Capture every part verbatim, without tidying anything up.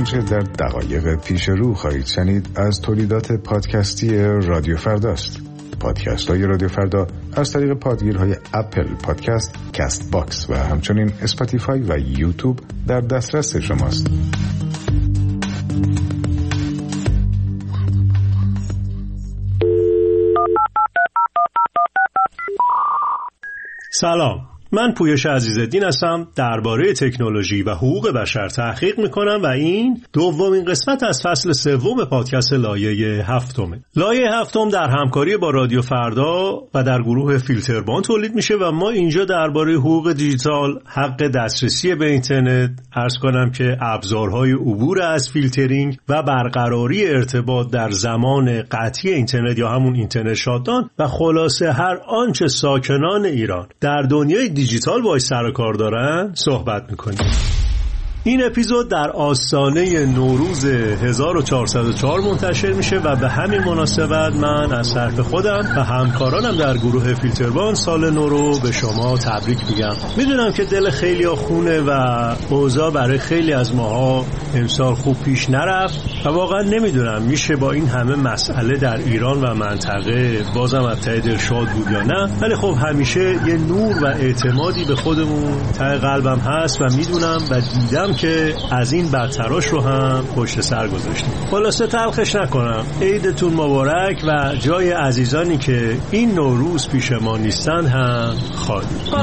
آنچه در دقایق پیش رو خواهید شنید از تولیدات پادکستی رادیو فرداست. پادکست های رادیو فردا از طریق پادگیرهای اپل پادکست، کست باکس و همچنین اسپاتیفای و یوتیوب در دسترس شماست. سلام، من پویش عزیزالدین هستم. درباره تکنولوژی و حقوق بشر تحقیق میکنم و این دومین قسمت از فصل سوم پادکست لایه هفتمه. لایه هفتم در همکاری با رادیو فردا و در گروه فیلتربان تولید میشه و ما اینجا درباره حقوق دیجیتال، حق دسترسی به اینترنت، عرض کنم که ابزارهای عبور از فیلترینگ و برقراری ارتباط در زمان قطعی اینترنت یا همون اینترنت شاتدان و خلاصه هر آنچه ساکنان ایران در دنیای دیجیتال باید سر و کار دارن صحبت میکنیم. این اپیزود در آستانه نوروز هزار و چهارصد و چهار منتشر میشه و به همین مناسبت من از طرف خودم و همکارانم در گروه فیلتربان سال نو رو به شما تبریک میگم. میدونم که دل خیلی ها خونه و اوضاع برای خیلی از ماها امسال خوب پیش نرفت و واقعا نمیدونم میشه با این همه مسئله در ایران و منطقه بازم از ته دل شاد بود یا نه، ولی خب همیشه یه نور و اعتمادی به خودمون ته قلبم هست و میدونم و دیدم که از این بدتراش رو هم پشت سر گذاشتیم. خلاصه تلخش نکنم، عیدتون مبارک و جای عزیزانی که این نوروز پیش ما نیستن هم خالی.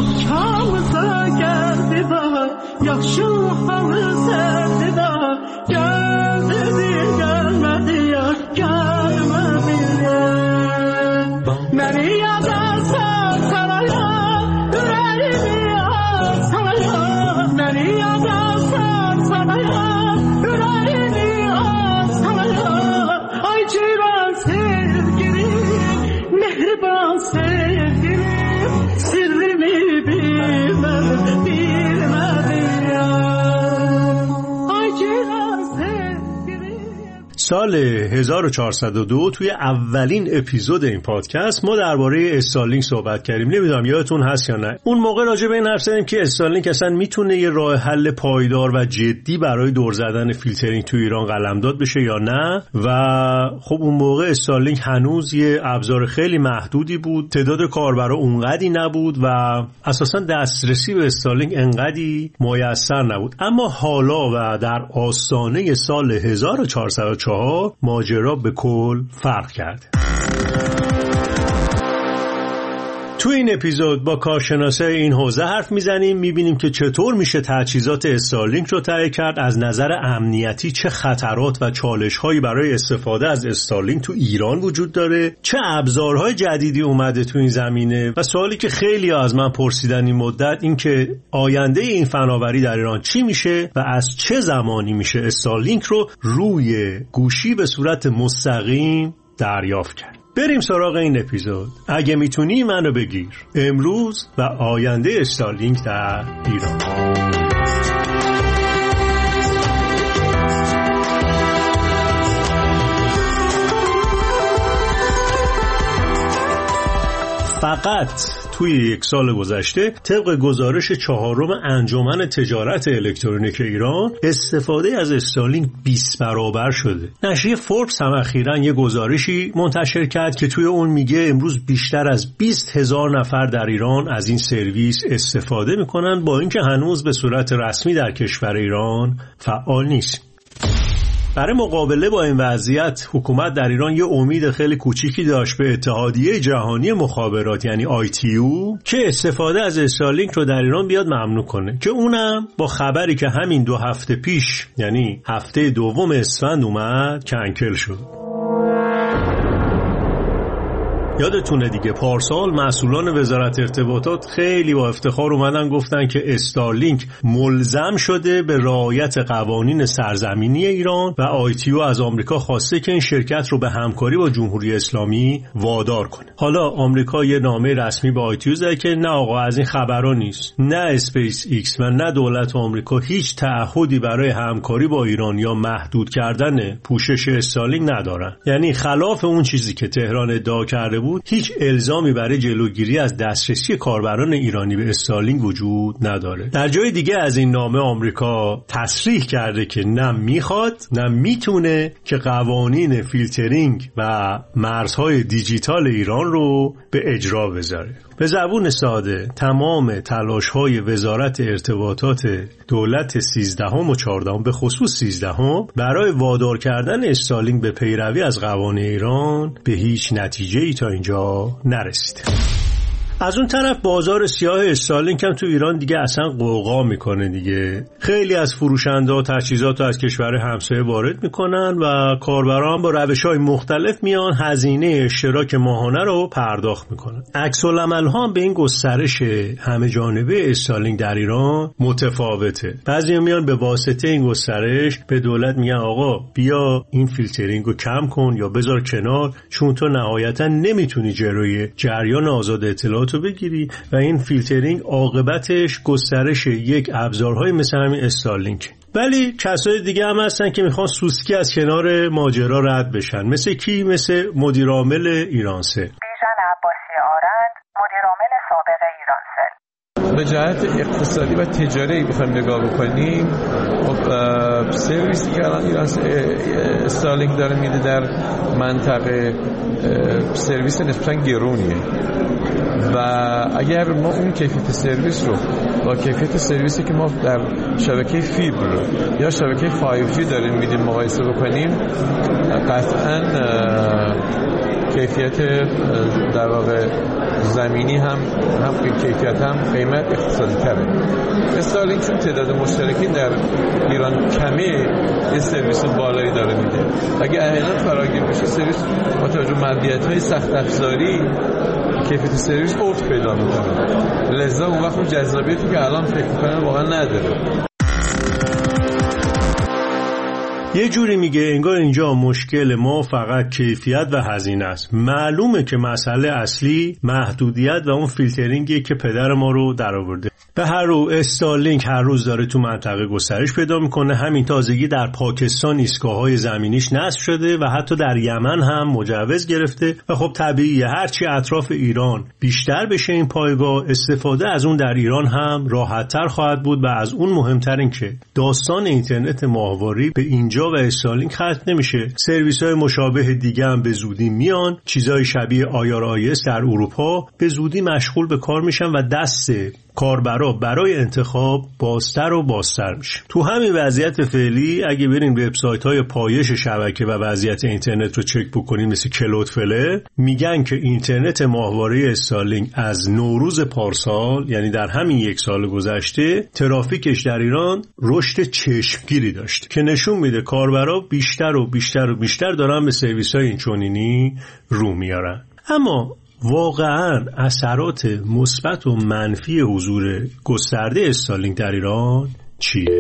سال هزار و چهارصد و دو توی اولین اپیزود این پادکست ما درباره استارلینک صحبت کردیم. نمیدونم یادتون هست یا نه. اون موقع راجع به این حرف زدیم که استارلینک اصلا میتونه یه راه حل پایدار و جدی برای دور زدن فیلترینگ توی ایران قلمداد بشه یا نه. و خب اون موقع استارلینک هنوز یه ابزار خیلی محدودی بود، تعداد کاربرا اونقدی نبود و اساسا دسترسی به استارلینک انقدی میسر نبود. اما حالا و در آستانه سال هزار و چهارصد و چهار ماجرا به کل فرق کرده. تو این اپیزود با کارشناسای این حوزه حرف میزنیم، میبینیم که چطور میشه تجهیزات استارلینک رو تهیه کرد، از نظر امنیتی چه خطرات و چالش‌هایی برای استفاده از استارلینک تو ایران وجود داره، چه ابزارهای جدیدی اومده تو این زمینه و سوالی که خیلی از من پرسیدن این مدت این که آینده این فناوری در ایران چی میشه و از چه زمانی میشه استارلینک رو روی گوشی به صورت مستقیم دریافت کرد. بریم سراغ این اپیزود. اگه میتونی منو بگیر، امروز و آینده استارلینک در ایران. فقط توی یک سال گذشته طبق گزارش چهارم انجمن تجارت الکترونیک ایران استفاده از استارلینک بیست برابر شده. نشریه فوربس هم اخیراً یه گزارشی منتشر کرد که توی اون میگه امروز بیشتر از بیست هزار نفر در ایران از این سرویس استفاده میکنن، با اینکه هنوز به صورت رسمی در کشور ایران فعال نیست. برای مقابله با این وضعیت حکومت در ایران یه امید خیلی کوچیکی داشت به اتحادیه جهانی مخابرات یعنی آی تی یو که استفاده از استارلینک رو در ایران بیاد ممنوع کنه، که اونم با خبری که همین دو هفته پیش یعنی هفته دوم اسفند اومد کنکل شد. یادتونه دیگه پارسال مسئولان وزارت ارتباطات خیلی با افتخار اومدن گفتن که استارلینک ملزم شده به رعایت قوانین سرزمینی ایران و آی تی یو از آمریکا خواسته که این شرکت رو به همکاری با جمهوری اسلامی وادار کنه. حالا آمریکا یه نامه رسمی به آی تی یو زده که نه آقا از این خبرا نیست، نه اسپیس ایکس و نه دولت آمریکا هیچ تعهدی برای همکاری با ایران یا محدود کردن پوشش استارلینک ندارن. یعنی خلاف اون چیزی که تهران ادعا کرده بود، هیچ الزامی برای جلوگیری از دسترسی کاربران ایرانی به استارلینک وجود نداره. در جای دیگه از این نامه آمریکا تصریح کرده که نه میخواد نه میتونه که قوانین فیلترینگ و مرزهای دیجیتال ایران رو به اجرا بذاره. به زبون ساده تمام تلاش‌های وزارت ارتباطات دولت سیزدهم و چهاردهم به خصوص سیزدهم برای وادار کردن استارلینک به پیروی از قوانین ایران به هیچ نتیجه‌ای تا اینجا نرسید. از اون طرف بازار سیاه استارلینک هم تو ایران دیگه اصلا قوقا میکنه دیگه. خیلی از فروشنده ها تجهیزات رو از کشور همسایه وارد میکنن و کاربران با روش‌های مختلف میان هزینه اشتراک ماهانه رو پرداخت میکنن. عکس العمل ها هم به این گسترش همه جانبه استارلینک در ایران متفاوته. بعضیا میان به واسطه این گسترش به دولت میگن آقا بیا این فیلترینگ رو کم کن یا بذار کنار، چون تو نهایتا نمیتونی جلوی جریان آزاد اطلاعات تو بگیری و این فیلترینگ عاقبتش گسترش یک ابزارهای مثل همین استارلینک. ولی کسای دیگه هم هستن که میخوان سوسکی از کنار ماجرا رد بشن. مثل کی؟ مثل مدیر عامل ایرانسل. بیژن عباسی آرند، مدیر عامل سابق ایرانسل. به جهت اقتصادی و تجاری بخوایم نگاه بکنیم، خب سرویسی که الان ایران استارلینک داره میده در منطقه سرویس نسبتاً گرونیه و اگر ما اون کیفیت سرویس رو با کیفیت سرویسی که ما در شبکه فیبر یا شبکه فایو جی داریم میدیم مقایسه بکنیم، قطعاً کیفیت در واقع زمینی هم هم کیفیت هم قیمت اقتصادی تره. استارلینک چون تعداد مشترکی در ایران کمه، یه سرویس بالایی داره میده. اگه احیانا فراگیر بشه سرویس با توجه به مدیریت‌های سخت افزاری کیفیت سرویس افت پیدا میکنه، لذا اون وقت جذابیتی که الان فکر میکنن واقعا نداره. یه جوری میگه انگار اینجا مشکل ما فقط کیفیت و هزینه است. معلومه که مسئله اصلی محدودیت و اون فیلترینگیه که پدر ما رو در آورده. به هر رو استارلینک هر روز داره تو منطقه گسترش پیدا میکنه. همین تازگی در پاکستان ایستگاه‌های زمینیش نصب شده و حتی در یمن هم مجوز گرفته و خب طبیعیه هرچی اطراف ایران بیشتر بشه این پایگاه، استفاده از اون در ایران هم راحت‌تر خواهد بود. و از اون مهمتر این که داستان اینترنت ماهواره به اینجا و استارلینک ختم نمیشه. سرویس‌های مشابه دیگه هم به زودی میان. چیزای شبیه آیار آیس در اروپا به زودی مشغول به کار میشن و دست کاربرا برای انتخاب بازتر و بازتر میشه. تو همین وضعیت فعلی اگه برین وبسایت‌های پایش شبکه و وضعیت اینترنت رو چک بکنین مثل کلودفلر، میگن که اینترنت ماهواره استارلینک از نوروز پارسال، یعنی در همین یک سال گذشته، ترافیکش در ایران رشد چشمگیری داشت که نشون میده کاربرا بیشتر و بیشتر و بیشتر دارن به سرویس‌های اینچنینی رو میارن. اما واقعاً اثرات مثبت و منفی حضور گسترده استارلینک در ایران چیه؟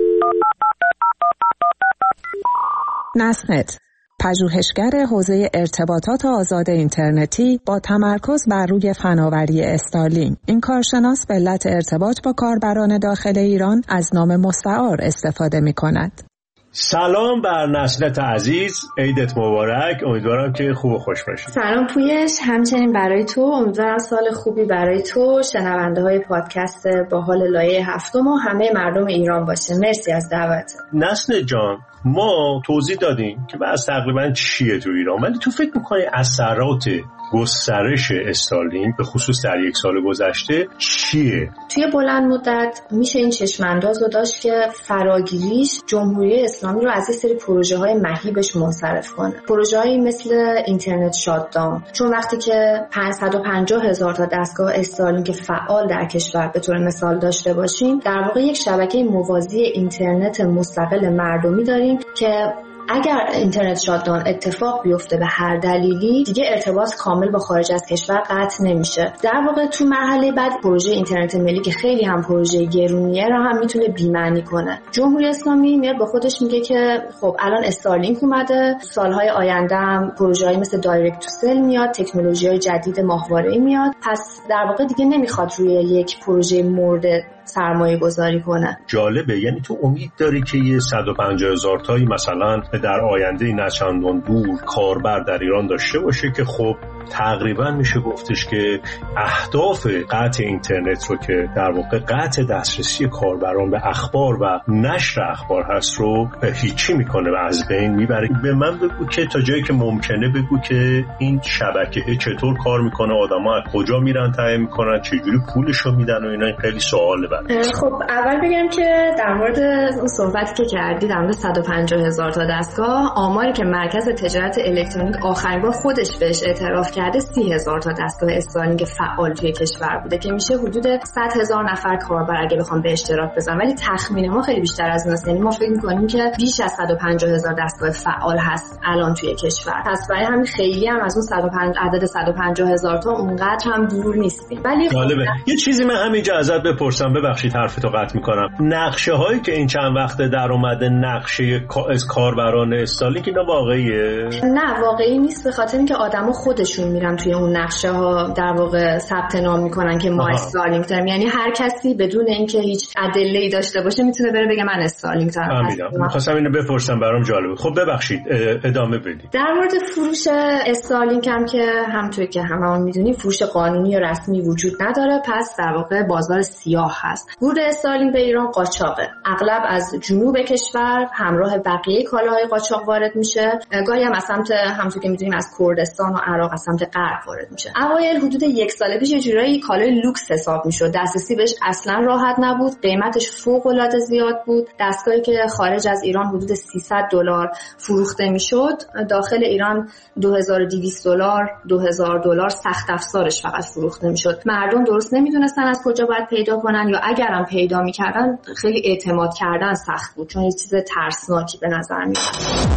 نسنت، پژوهشگر حوزه ارتباطات آزاد اینترنتی با تمرکز بر روی فناوری استارلینک، این کارشناس به علت ارتباط با کاربران داخل ایران از نام مستعار استفاده می‌کند. سلام بر نسنت عزیز، عیدت مبارک. امیدوارم که خوب و خوش باشی. سلام پویش، همچنین برای تو. امیدوارم سال خوبی برای تو، شنونده های پادکست با حال لایه هفتم و همه مردم ایران باشه. مرسی از دعوت. نسنت جان، ما توضیح دادیم که بعض تقریبا چیه تو ایران، ولی تو فکر میکنی اثرات گسترش استارلینک به خصوص در یک سال گذشته چیه؟ توی بلند مدت میشه این چشمانداز رو داشت که فراگیریش جمهوری اسلامی رو از یه سری پروژه های مهیبش منصرف کنه. پروژه هایی مثل اینترنت شاتداون، چون وقتی که پانصد و پنجاه هزار تا دستگاه استارلینک فعال در کشور به طور مثال داشته باشیم، در واقع یک شبکه موازی اینترنت مستقل مردمی داریم که اگر اینترنت شاتداون اتفاق بیفته به هر دلیلی، دیگه ارتباط کامل با خارج از کشور قطع نمیشه. در واقع تو مرحله بعد پروژه اینترنت ملی که خیلی هم پروژه گرونیه رو هم میتونه بی‌معنی کنه. جمهوری اسلامی میاد با خودش میگه که خب الان استارلینک اومده، سالهای آینده هم پروژه‌ای مثل دایرکت تو سل میاد، تکنولوژی‌های جدید ماهواره‌ای میاد. پس در واقع دیگه نمیخواد روی یک پروژه مورد سرمایه گذاری کنه. جالبه، یعنی تو امید داری که یه صد و پنجاه هزار تایی مثلا در آینده نه چندان دور کاربر در ایران داشته باشه که خب تقریبا میشه گفتش که اهداف قطع اینترنت رو که در واقع قطع دسترسی کاربران به اخبار و نشر اخبار هست رو هیچی میکنه و از بین میبره. به من بگو که تا جایی که ممکنه بگو که این شبکه چطور کار میکنه، آدما از کجا میرن تعیین میکنن، چجوری پولشو میدن و اینا. این خیلی سواله برام. خب اول بگم که در مورد اون صحبتی که کردی در مورد صد و پنجاه هزار تا دستگاه، آماری که مرکز تجارت الکترونیک آخرین بار خودش بهش اعتراف کرده سی هزار تا دستگاه استارلینک فعال توی کشور بوده که میشه حدود صد هزار نفر کاربر اگه بخوام به اشتراک بزنن. ولی تخمین ما خیلی بیشتر از اینه، یعنی ما فکر می‌کنیم که بیش از صد و پنجاه هزار دستگاه فعال هست الان توی کشور. پس برای همین خیلی هم از اون صد و پنجاه عدد صد و پنجاه هزار تا اونقدر هم دور نیستیم. ولی جالبه. یه چیزی من همینجا ازت بپرسم، ببخشید حرفتو قطع می‌کنم. نقشه هایی که این چند وقت در اومده، نقشه از کاربران استارلینک، اینا واقعیه؟ نه واقعی نیست، به خاطر اینکه آدما خودشون میرن توی اون نقشه ها در واقع ثبت نام میکنن که ما استارلینک داریم. یعنی هر کسی بدون اینکه هیچ ادله‌ای داشته باشه میتونه بره بگه من استارلینک دارم. می‌خواستم اینو بپرسم، برام جالب. خب ببخشید ادامه بدید. در مورد فروش استارلینک هم که همونطوری که هممون میدونیم فروش قانونی یا رسمی وجود نداره، پس در واقع بازار سیاه هست. ورود استارلینک به ایران قاچاقه. اغلب از جنوب کشور همراه بقیه کالاهای قاچاق وارد میشه. گاهی هم از سمت همونطور که میدونیم از کردستان و عراق از سمت غرب وارد میشه. اوایل حدود یک سال پیش یه جورایی کالای لوکس حساب میشد. دسترسی بهش اصلا راحت نبود. قیمتش فوق العاده زیاد بود. دستگاهی که خارج از ایران حدود سیصد دلار فروخته میشد، داخل ایران دو هزار و دویست دلار، دو هزار دلار سخت افزارش فقط فروخته میشد. مردم درست نمیدونستن از کجا باید پیدا کنن، یا اگرم پیدا میکردن خیلی اعتماد کردن سخت بود، چون یه چیز ترسناکی به نظر میاد.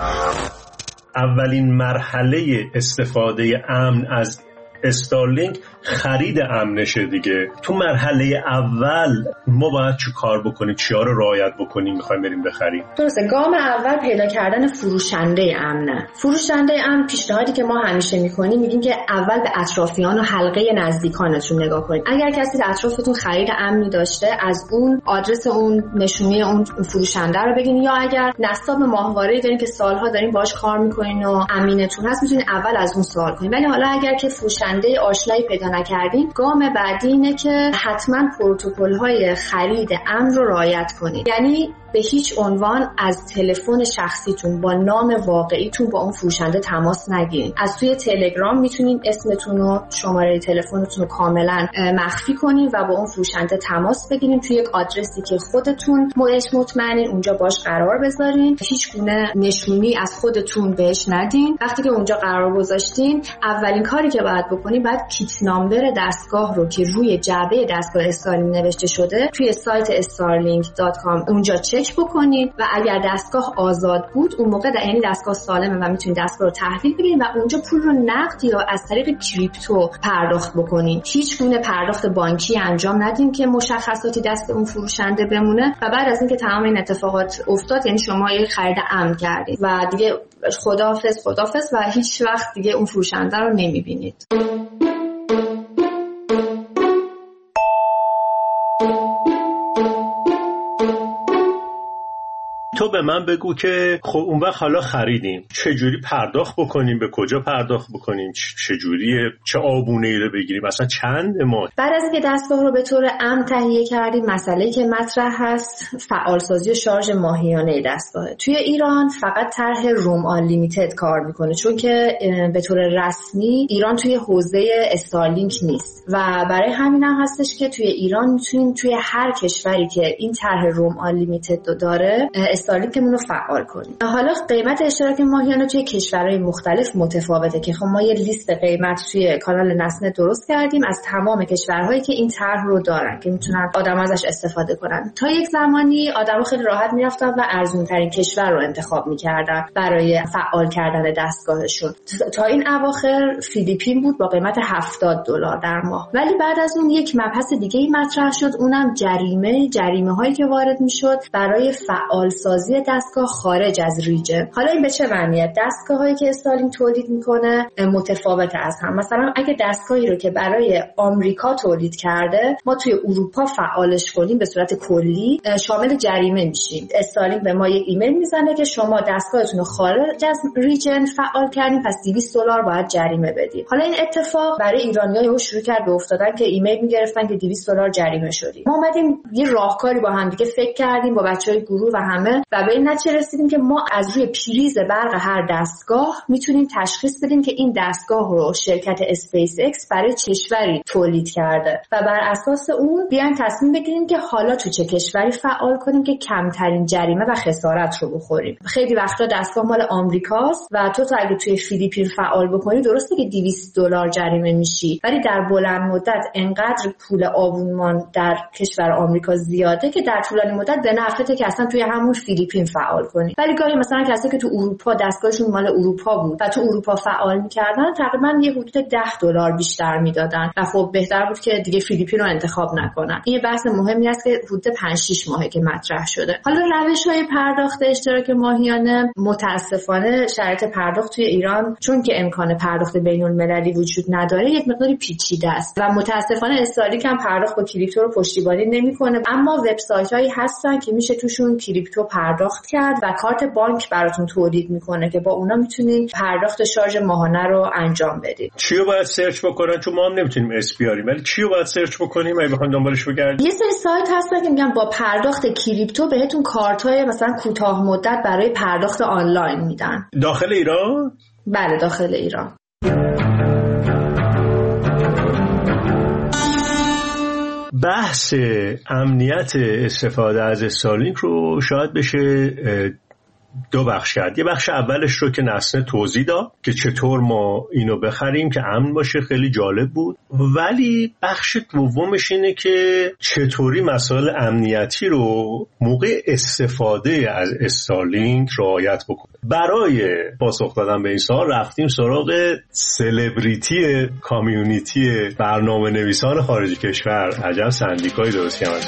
اولین مرحله استفاده امن از استارلینک خرید امنشه دیگه. تو مرحله اول ما باید چی کار بکنیم، چیا رو رعایت بکنیم میخوایم بریم بخریم؟ درسته، گام اول پیدا کردن فروشنده امنه. فروشنده امن پیشنهادی که ما همیشه میکنیم میگیم که اول به اطرافیان و حلقه نزدیکانتون نگاه کنید. اگر کسی در اطرافتون خرید امنی داشته، از اون آدرس اون نشونه اون فروشنده رو بگین، یا اگر نصاب ماهواره‌ای دارین که سالها دارین باهاش کار میکنین و امینتون هست، میتونین اول از اون سوال کنین. ولی حالا اگر که فروشنده آشنایی پیدا نکردین، گام بعدی اینه که حتما پروتکل‌های خرید امن رو رعایت کنید. یعنی به هیچ عنوان از تلفن شخصیتون با نام واقعیتون با اون فروشنده تماس نگیرید. از توی تلگرام میتونین اسمتون و شماره تلفنتون رو کاملا مخفی کنین و با اون فروشنده تماس بگیرین. توی یک آدرسی که خودتون مطمئنین اونجا باش قرار بذارین. هیچ گونه نشونی از خودتون بهش ندین. وقتی که اونجا قرار گذاشتین، اولین کاری که باید بکنین، باید کیت نامبر دستگاه رو که روی جعبه دستگاه استارلینک نوشته شده توی سایت استارلینک دات کام اونجا چک بکنید و اگر دستگاه آزاد بود اون موقع در یعنی دستگاه سالمه و میتونید دستگاه رو تحویل بگیرید و اونجا پول رو نقد یا از طریق کریپتو پرداخت بکنید. هیچ گونه پرداخت بانکی انجام ندین که مشخصاتی دست اون فروشنده بمونه. و بعد از اینکه تمام این اتفاقات افتاد، یعنی شما یه خرید امن کردید و دیگه خداحافظ خداحافظ و هیچ وقت دیگه اون فروشنده رو نمیبینید. تو به من بگو که خب اون وقت حالا خریدیم، چه جوری پرداخت بکنیم، به کجا پرداخت بکنیم، چه جوریه، چه آبونه‌ای رو بگیریم، مثلا چند ماه؟ بعد از اینکه دستگاه رو به طور امن تهیه کردیم، مسئله‌ای که مطرح هست فعالسازی و شارژ ماهیانه دستگاه. توی ایران فقط طرح روم آن لیمیتد کار میکنه، چون که به طور رسمی ایران توی حوزه استارلینک نیست و برای همین هم هستش که توی ایران میتونیم توی هر کشوری که این طرح روم آن لیمیتد داره استارلینکمون رو فعال کنیم. حالا قیمت اشتراک ماهیانه توی کشورهای مختلف متفاوته که خب ما یه لیست قیمت توی کانال نسنت درست کردیم از تمام کشورهایی که این طرح رو دارن که میتونن آدم ازش استفاده کنن. تا یک زمانی آدم‌ها خیلی راحت میرفتن و ارزون ترین کشور رو انتخاب میکردن برای فعال کردن دستگاهشون. تا این اواخر فیلیپین بود با قیمت هفتاد دلار در ماه. ولی بعد از اون یک مبحث دیگه ای مطرح شد، اونم جریمه جریمه هایی که وارد میشد برای فعال سازی سازی دستگاه خارج از ریجن. حالا این به چه معنیه؟ دستگاهایی که استارلینک تولید میکنه متفاوت از هم. مثلا اگه دستگاهی رو که برای آمریکا تولید کرده ما توی اروپا فعالش کنیم به صورت کلی شامل جریمه میشیم. استارلینک به ما یک ایمیل میزنه که شما دستگاهتون رو خارج از ریجن فعال کردین، پس دویست دلار باید جریمه بدید. حالا این اتفاق برای ایرانی‌ها شروع کرد به افتادن که ایمیل میگرفتن که دویست دلار جریمه شدیم. ما اومدیم یه راهکاری با هم دیگه فکر کردیم با بچهای گروه و همه و به این نتیجه رسیدیم که ما از روی پریز برق هر دستگاه میتونیم تشخیص بدیم که این دستگاه رو شرکت اسپیس ایکس برای کشوری تولید کرده و بر اساس اون بیان تصمیم بگیریم که حالا تو چه کشوری فعال کنیم که کمترین جریمه و خسارت رو بخوریم. خیلی وقتا دستگاه مال آمریکاست و تو تا اگه توی فیلیپین فعال بکنی درسته که دویست دلار جریمه میشی، ولی در بلند مدت انقدر پول آبونمان در کشور آمریکا زیاده که در طولانی مدت به نفعته که اصلا توی همون فیلیپین فعال کنی. ولی گاهی مثلا کسایی که تو اروپا دستگاهشون مال اروپا بود و تو اروپا فعال می‌کردن تقریبا یه حدود ده دلار بیشتر میدادن و خب بهتر بود که دیگه فیلیپین رو انتخاب نکنن. این بحث مهمی است که حدود پنج شش ماهه که مطرح شده. حالا روش‌های پرداخت اشتراک ماهیانه متاسفانه شرایط پرداخت توی ایران چون که امکان پرداخت بین‌المللی وجود نداره یک مقداری پیچیده است و متاسفانه استارلینک هم پرداخت با کریپتو رو پشتیبانی نمی‌کنه، اما وبسایت‌هایی هستن که میشه توشون کریپتو پرداخت کرد و کارت بانک براتون تولید میکنه که با اونا میتونید پرداخت شارژ ماهانه رو انجام بدید. چی رو باید سرچ بکنن؟ چون ما هم نمیتونیم اس بیاریم، ولی چی رو باید سرچ بکنیم اگه بخوایم دنبالش بگردیم؟ یه سری سایت هستن که میگن با پرداخت کریپتو بهتون کارت‌های مثلا کوتاه مدت برای پرداخت آنلاین میدن. داخل ایران؟ بله داخل ایران. بحث امنیت استفاده از استارلینک رو شاید بشه دو بخش کرد. یه بخش اولش رو که نسنه توضیح داد که چطور ما اینو بخریم که امن باشه، خیلی جالب بود. ولی بخش دومش اینه که چطوری مسائل امنیتی رو موقع استفاده از استارلینک رعایت بکنه. برای پاسخ دادن به این سوال رفتیم سراغ سلبریتی کامیونیتی برنامه نویسان خارج کشور. عجب سندیکایی درست کردن.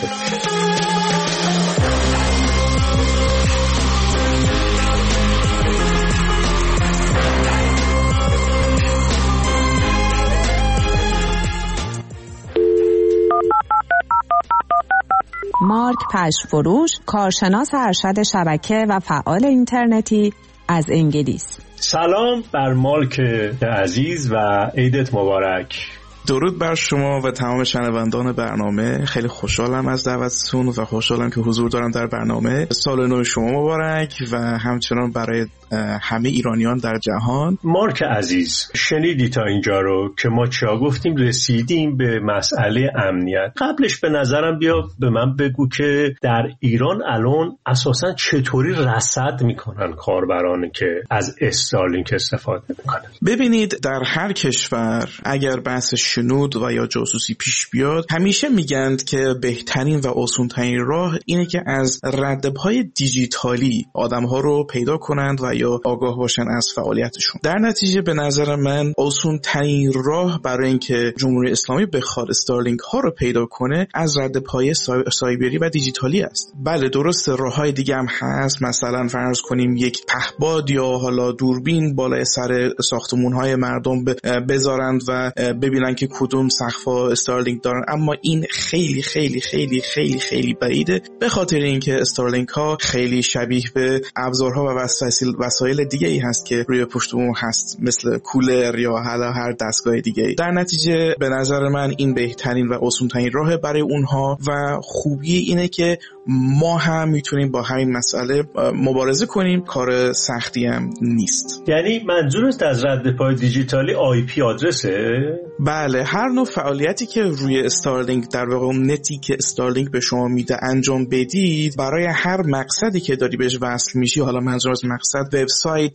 مارک پشفروش، کارشناس ارشد شبکه و فعال اینترنتی از انگلیس. سلام بر مارک عزیز و عیدت مبارک. درود بر شما و تمام شنوندان برنامه. خیلی خوشحالم از دعوتتون و خوشحالم که حضور دارم در برنامه. سال نو شما مبارک و همچنان برای همه ایرانیان در جهان. مارک عزیز، شنیدی تا اینجا رو که ما چیا گفتیم؟ رسیدیم به مسئله امنیت. قبلش به نظرم بیا به من بگو که در ایران الان اساساً چطوری رصد میکنن کاربرانی که از استارلینک استفاده میکنن؟ ببینید در هر کشور اگر بحث شنود و یا جاسوسی پیش بیاد همیشه میگند که بهترین و آسان‌ترین راه اینه که از ردپای دیجیتالی آدم‌ها رو پیدا کنند و یا آگاه باشن از فعالیتشون. در نتیجه به نظر من آسان‌ترین راه برای اینکه جمهوری اسلامی بخواد استارلینک ها رو پیدا کنه از ردپای سایبری و دیجیتالی است. بله درست راه‌های دیگه هم هست، مثلا فرض کنیم یک پهپاد یا حالا دوربین بالای سر ساختمان‌های مردم بذارند و ببینن که کدوم سقف‌ها استارلینک دارن، اما این خیلی خیلی خیلی خیلی خیلی بعیده به خاطر اینکه استارلینک ها خیلی شبیه به ابزارها و وسایل وسایل دیگه ای هست که روی پشت بوم هست، مثل کولر یا حالا هر دستگاه دیگه ای. در نتیجه به نظر من این بهترین و آسان‌ترین راه برای اونها و خوبی اینه که ما هم میتونیم با همین مسئله مبارزه کنیم، کار سختی هم نیست. یعنی منظورت از رد پای دیجیتالی آی پی آدرسه؟ بله، هر نوع فعالیتی که روی استارلینک در واقع اون نتی که استارلینک به شما میده انجام بدید، برای هر مقصدی که داری بهش وصل میشی، حالا منظور از مقصد وبسایت،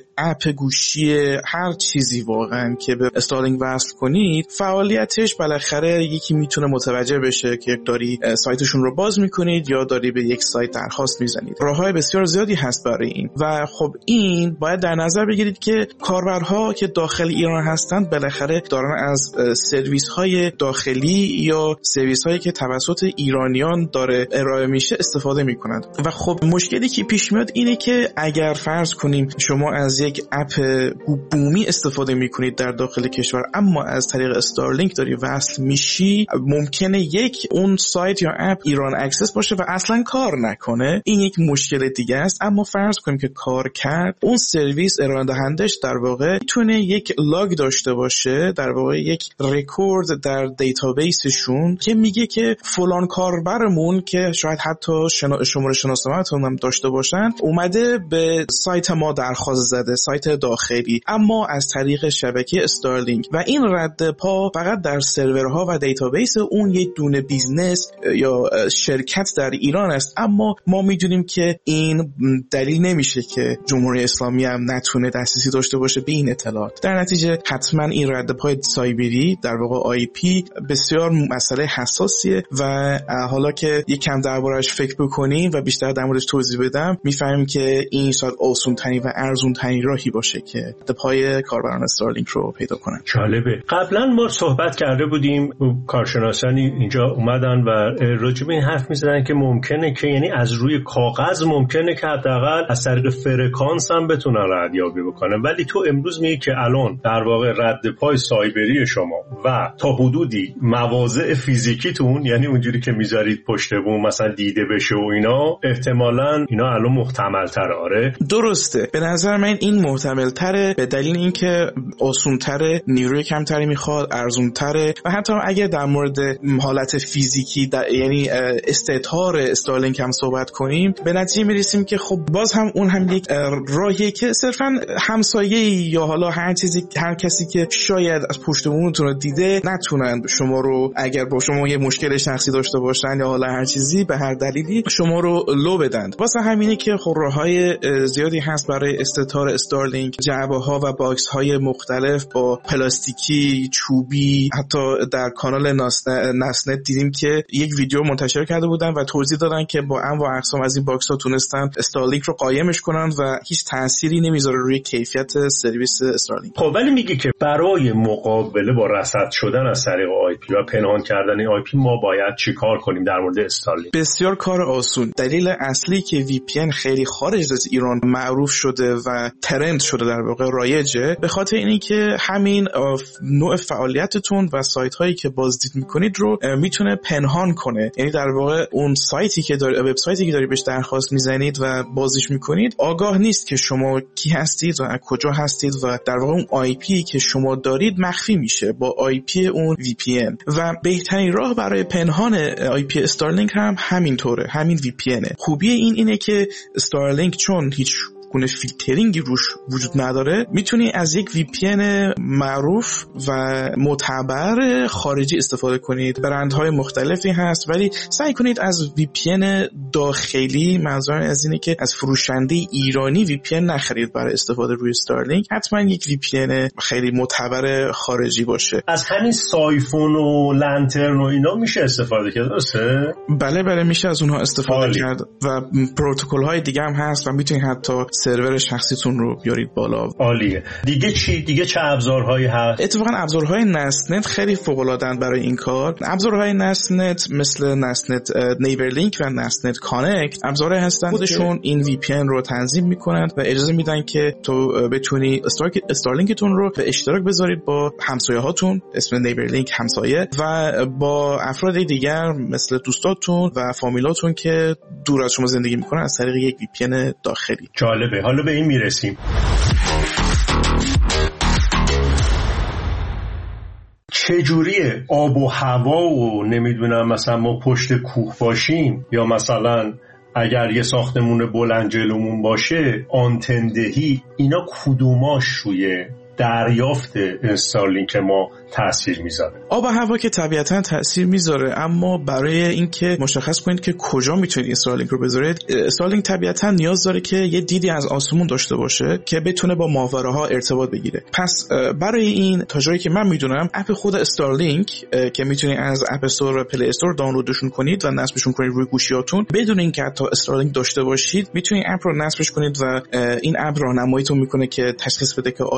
اپ گوشی، هر چیزی واقعا که به استارلینک وصل کنید، فعالیتش بالاخره یکی میتونه متوجه بشه که داری سایتشون رو باز میکنید یا داری به یک سایت درخواست میزنید. راههای بسیار زیادی هست برای این و خب این باید در نظر بگیرید که کاربرها که داخل ایران هستند بالاخره دارن از سرویس های داخلی یا سرویس هایی که توسط ایرانیان داره ارائه میشه استفاده میکنند. و خب مشکلی که پیش میاد اینه که اگر فرض کنیم شما از یک اپ بومی استفاده میکنید در داخل کشور اما از طریق استارلینک داری وصل میشی، ممکنه یک اون سایت یا اپ ایران اکسس باشه و اصلا کار نکنه. این یک مشکل دیگه است. اما فرض کنیم که کار کرد، اون سرویس ارائه دهندش در واقع میتونه یک لاگ داشته باشه، در واقع یک رکورد در دیتابیسشون که میگه که فلان کاربرمون که شاید حتی شنا... شماره شناسنامه‌تون هم داشته باشن اومده به سایت ما درخواست زده، سایت داخلی، اما از طریق شبکه استارلینک. و این رد پا فقط در سرورها و دیتابیس اون یک دونه بیزنس یا شرکت در ایران است. اما ما میدونیم که این دلیل نمیشه که جمهوری اسلامی هم نتونه دسترسی داشته باشه به این اطلاعات. در نتیجه حتما این رد پای سایبری در واقع آی پی بسیار مسئله حساسیه و حالا که یکم دربارش فکر بکنیم و بیشتر در موردش توضیح بدم میفهمیم که این شاید آسون ترین و ارزون ترین راهی باشه که رد پای کاربران استارلینک رو پیدا کنن. جالبه. قبلا ما صحبت کرده بودیم، کارشناسانی اینجا اومدن و راجع به این حرف میزدن که ممکنه که یعنی از روی کاغذ ممکنه که حداقل از طریق فرکانس هم بتونن ردیابی بکنن، ولی تو امروز میگی که الان در واقع رد پای سایبری شما و تا حدودی مواضع فیزیکیتون، یعنی اونجوری که میذارید پشت بوم مثلا دیده بشه و اینا، احتمالاً اینا الان محتمل تره. آره درسته. به نظر من این محتمل تره به دلیل اینکه آسون تره، نیروی کمتری میخواد، ارزون تره و حتی اگه در مورد حالت فیزیکی در یعنی استعطار استارلینک هم صحبت کنیم به نتیجه میرسیم که خب باز هم اون هم یک راهیه که صرفا همسایه یا حالا هر چیزی هر کسی که شاید از پشت بومتون رو دیده نتونن شما رو، اگر با شما یه مشکل شخصی داشته باشن یا حالا هر چیزی به هر دلیلی شما رو لو بدن. واسه همینه که خب راههای زیادی هست برای استعطار استارلینک، جعبه‌ها و باکس‌های مختلف با پلاستیکی، چوبی. حتی در کانال نسنت دیدیم که یک ویدیو منتشر کرده بودن و توضیح دادن که با انواع اقسام از این باکس‌ها تونستن استارلینک رو قایمش کنن و هیچ تأثیری نمیذاره روی کیفیت سرویس استارلینک. خب ولی میگی که برای مقابله با رصد شدن از طریق آی پی و پنهان کردن آی پی ما باید چیکار کنیم در مورد استارلینک؟ بسیار کار آسون. دلیل اصلی که وی پی ان خیلی خارج از ایران معروف شده و ترند شده در واقع رایجه به خاطر اینی که همین نوع فعالیتتون و سایت هایی که بازدید میکنید رو میتونه پنهان کنه. یعنی در واقع اون سایتی که داری، وبسایتی که داری بهش درخواست میزنید و بازدیدش میکنید آگاه نیست که شما کی هستید و از کجا هستید و در واقع اون آی پی که شما دارید مخفی میشه با آی پی اون وی پی ان. و بهترین راه برای پنهان آی پی استارلینک هم همینطوره، همین وی پی انه. خوبی این اینه که استارلینک چون هیچ گونه فیلترینگی روش وجود نداره میتونی از یک وی پی ان معروف و معتبر خارجی استفاده کنید. برندهای مختلفی هست ولی سعی کنید از وی پی ان داخلی، منظورم از اینه که از فروشنده ایرانی وی پی ان نخرید برای استفاده روی استارلینک. حتما یک وی پی ان خیلی معتبر خارجی باشه. از همین سایفون و لنترن و اینا میشه استفاده کرد، درسته؟ بله بله میشه از اونها استفاده آلی. کرد و پروتکل های دیگه هم هست و میتونید حتی سرور شخصیتون رو بیارید بالا. عالیه. دیگه چی؟ دیگه چه ابزارهایی هست؟ اتفاقا ابزارهای نسنت خیلی فوق العاده‌اند برای این کار. ابزارهای نسنت مثل نسنت نیبرلینک و نسنت کانکت ابزارهایی هستن خودشون این وی پی ان رو تنظیم میکنن و اجازه میدن که تو بتونی استارلینکتون رو به اشتراک بذارید با همسایه هاتون، اسم نیبرلینک همسایه، و با افراد دیگر مثل دوستاتون و فامیلاتون که دور از شما زندگی میکنن از طریق یک وی پی ان داخلی. جالبه. حالا به این میرسیم. چجوریه آب و هوا و نمیدونم مثلا ما پشت کوه باشیم یا مثلا اگر یه ساختمون بلند جلومون باشه آنتندهی، اینا کدوماش روی دریافت استارلینک ما تأثیر میذاره؟ آب و هوا که طبیعتاً تأثیر میذاره، اما برای اینکه مشخص کنید که کجا میتونید استارلینک رو بذارید، استارلینک طبیعتاً نیاز داره که یه دیدی از آسمون داشته باشه که بتونه با ماهواره‌ها ارتباط بگیره. پس برای این تا جایی که من میدونم اپ خود استارلینک که میتونید از اپ استور و پلی استور دانلودشون کنید و نصبشون کنید روی گوشیاتون بدون اینکه حتی استارلینک داشته باشید، میتونید اپ رو نصبش کنید و این اپ راهنماییتون میکنه که تشخیص بده که آیا دید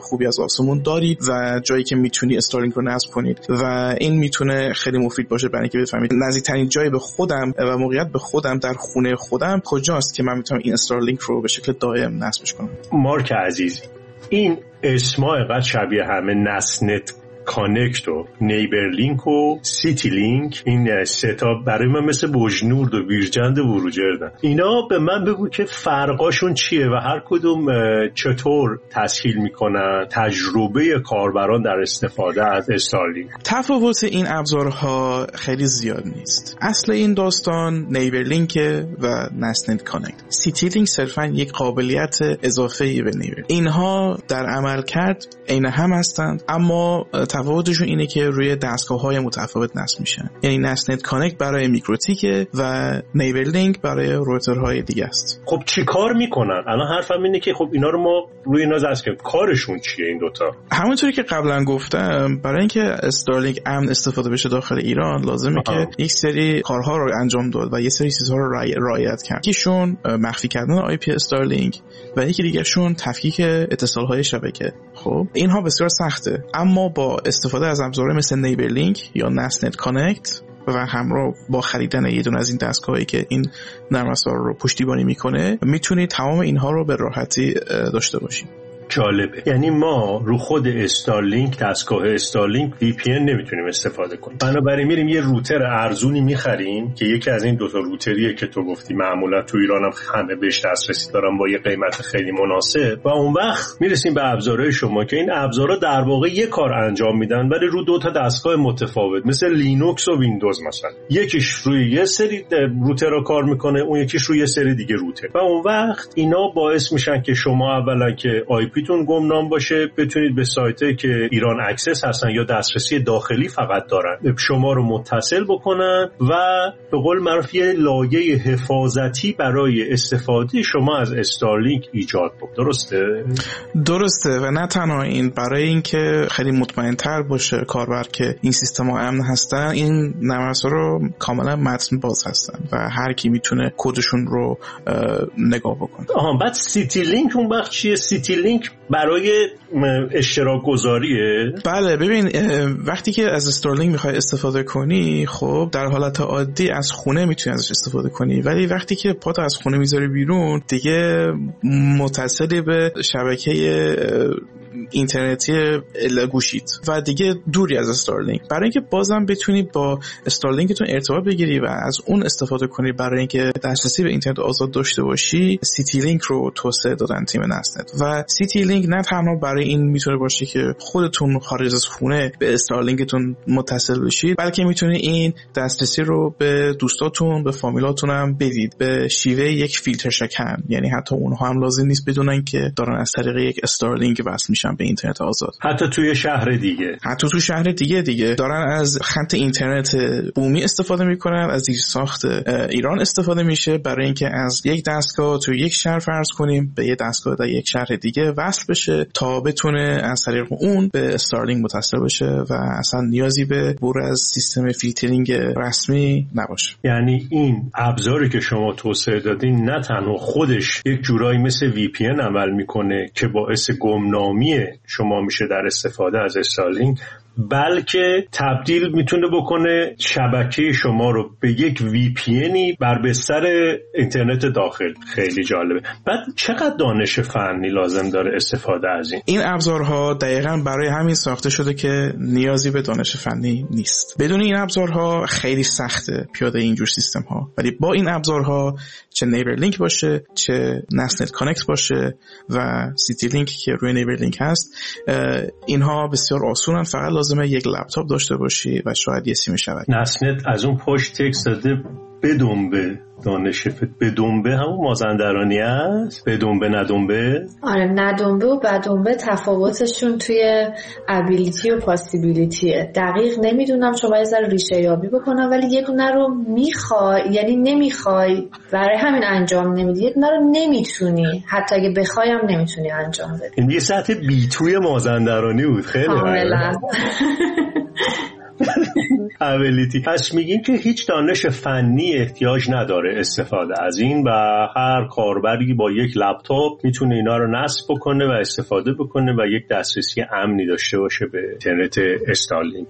خوبی از آسمون دارید و جایی که میتونی استارلینک رو نصب کنید و این میتونه خیلی مفید باشه برای اینکه بفهمید نزدیکترین جای به خودم و موقعیت به خودم در خونه خودم کجاست که من میتونم این استارلینک رو به شکل دائم نصبش کنم. مارک عزیز، این اسما اینقدر شبیه همه نسنت کانکت و نیبرلینک و سیتی لینک، این سه تا برای من مثل بوجنورد و بیرجند و بروجردن. اینا به من بگو که فرقاشون چیه و هر کدوم چطور تسهیل میکنن تجربه کاربران در استفاده از استارلینک. تفاوت این ابزارها خیلی زیاد نیست. اصل این داستان نیبرلینک و نسنت کانکت. سیتی لینک صرفا یک قابلیت اضافه‌ای به نیبرلینک. اینها در عمل کرد عین هم هستند، اما تفاوتشون اینه که روی دستگاه‌های متفاوت نصب میشن. یعنی نسنت کانکت برای میکروتیکه و نیبرلینک برای روترهای دیگه است. خب چی کار میکنن؟ الان حرفم اینه که خب اینا رو ما روی اینا نصب کنیم، کارشون چیه این دوتا؟ همونطوری که قبلا گفتم، برای اینکه استارلینک امن استفاده بشه داخل ایران لازمه آه. که یک سری کارها رو انجام داد و یک سری چیزها رو رعایت کرد. یکیشون مخفی کردن آی پی استارلینک و یکی دیگه‌شون تفکیک اتصال‌های شبکه. خب اینها بسیار سخته، اما با استفاده از ابزارهای مثل نیبرلینک یا نسنت کانکت و همراه با خریدن یه دونه از این دستگاهایی که این نرم افزار رو پشتیبانی میکنه میتونید تمام اینها رو به راحتی داشته باشید. جالبه. یعنی ما رو خود استارلینک، دستگاه استارلینک وی پی ان نمیتونیم استفاده کنیم. بنابراین میریم یه روتر ارزونی میخریم که یکی از این دوتا روتریه که تو گفتی معمولا تو ایران هم همه بهش دسترسی دارن با یه قیمت خیلی مناسب و اون وقت میرسیم به ابزارهای شما که این ابزارها در واقع یه کار انجام میدن ولی رو دو تا دستگاه متفاوت، مثل لینوکس و ویندوز مثلا. یکیش روی یه سری روترها کار میکنه، اون یکیش روی یه سری دیگه روتر و اون وقت اینا باعث میشن که شما اولا که آی پی تون گمنام باشه، بتونید به سایتی که ایران اکسس هستن یا دسترسی داخلی فقط دارن شما رو متصل بکنن و به قول معروف یه لایه حفاظتی برای استفاده شما از استارلینک ایجاد بکنه. درسته؟ درسته و نه تنها این، برای اینکه خیلی مطمئن‌تر باشه کاربر که این سیستم‌ها امن هستن، این نرم افزارها رو کاملا متن باز هستن و هر کی میتونه کدشون رو نگاه بکنه. آها، بعد سیتی لینک اون وقت چیه؟ سیتی لینک برای اشتراک گذاریه؟ بله، ببین وقتی که از استارلینک میخوای استفاده کنی، خب در حالت عادی از خونه میتونی ازش استفاده کنی، ولی وقتی که پات از خونه میذاری بیرون دیگه متصلی به شبکه اینترنتی گوشیت و دیگه دوری از استارلینک. برای اینکه بازم بتونی با استارلینکتون ارتباط بگیری و از اون استفاده کنی برای اینکه دسترسی به اینترنت آزاد داشته باشی، سیتی لینک رو توسعه دادن تیم نسنت و سیتی لینک نه تنها برای این میتونه باشه که خودتون خارج از خونه به استارلینکتون متصل بشید، بلکه میتونه این دسترسی رو به دوستاتون، به فامیلاتون هم بدید به شیوه یک فیلتر شکن. یعنی حتی اونها هم لازم نیست بدونن که دارن از طریق یک استارلینک وصل میشن به اینترنت آزاد. حتی توی شهر دیگه حتی تو شهر دیگه دیگه دارن از خط اینترنت بومی استفاده میکنن، از زیرساخت ایران استفاده میشه برای اینکه از یک دستگاه تو یک شهر فرض کنیم به یک دستگاه در یک شهر دیگه وصل بشه تا بتونه از طریق اون به استارلینک متصل بشه و اصلا نیازی به عبور از سیستم فیلترینگ رسمی نباشه. یعنی این ابزاری که شما توسعه دادین نه تنها خودش یک جورایی مثل وی پی ان عمل میکنه که باعث گمنامی شما میشه در استفاده از استارلینک، بلکه تبدیل میتونه بکنه شبکه شما رو به یک وی پی انی بر بستر اینترنت داخل. خیلی جالبه. بعد چقدر دانش فنی لازم داره استفاده از این؟ این ابزارها دقیقاً برای همین ساخته شده که نیازی به دانش فنی نیست. بدون این ابزارها خیلی سخته پیاده اینجور سیستم ها، ولی با این ابزارها چه نیبرلینک باشه، چه نسنت کانکت باشه و سیتی لینک که روی نیبرلینک هست، اینها بسیار آسونن. فقط لازمه یک لپتاپ داشته باشی و شاید یه سیم شبکه. نسنت از اون پشت تکست داده بدنبه، دانش بدنبه همون مازندرانی است. بدنبه ندنبه. آره، ندنبه و بدنبه تفاوتشون توی ابیلیتی و پاسیبیلیتیه. دقیق نمیدونم، شما یه ذره ریشه یابی بکنم، ولی یه دونه رو میخوای، یعنی نمیخوای برای همین انجام نمیدی، یه دونه رو نمیتونی، حتی اگه بخوای هم نمیتونی انجام بدی. این یه سطح بی توی مازندرانی بود. خیلی کاملا. ابیلیتی. پس میگین که هیچ دانش فنی احتیاج نداره استفاده از این و هر کاربری با یک لپتاپ میتونه اینا رو نصب بکنه و استفاده بکنه و یک دسترسی امنی داشته باشه به اینترنت استارلینک.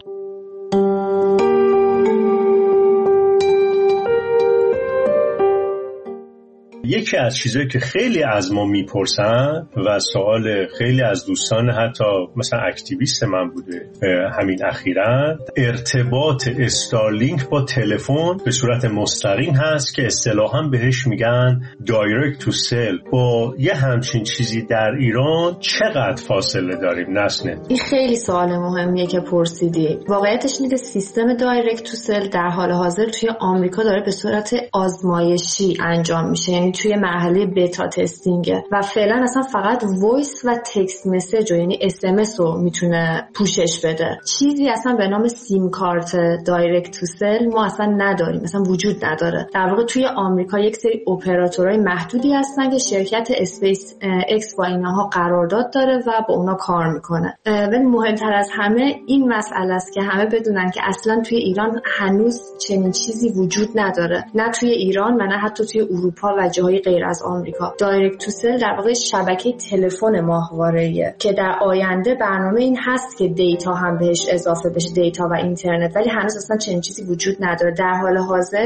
یکی از چیزایی که خیلی از ما میپرسن و سوال خیلی از دوستان حتی مثلا اکتیویست من بوده همین اخیراً، ارتباط استارلینک با تلفن به صورت مستقیم هست که اصطلاحاً بهش میگن دایرکت تو سل. با یه همچین چیزی در ایران چقدر فاصله داریم نسنت؟ این خیلی سوال مهمیه که پرسیدی. واقعیتش اینه که سیستم دایرکت تو سل در حال حاضر توی آمریکا داره به صورت آزمایشی انجام میشه، یعنی توی مرحله بتا تستینگه و فعلا اصلا فقط وایس و تکست مسیج یعنی اس ام اس رو میتونه پوشش بده. چیزی اصلا به نام سیم کارت دایرکت تو سل ما اصلا نداریم، اصلا وجود نداره. در واقع توی آمریکا یک سری اپراتورهای محدودی هستن که شرکت اسپیس اکس با اینها قرارداد داره و با اونا کار میکنه. ولی مهمتر از همه این مسئله است که همه بدونن که اصلا توی ایران هنوز چنین چیزی وجود نداره، نه توی ایران و نه حتی توی اروپا و جاهای غیر از آمریکا. دایرکت تو سل در واقع شبکه تلفن ماهواره‌ایه که در آینده برنامه این هست که دیتا هم بهش اضافه بشه، دیتا و اینترنت، ولی هنوز اصلا چنین چیزی وجود نداره. در حال حاضر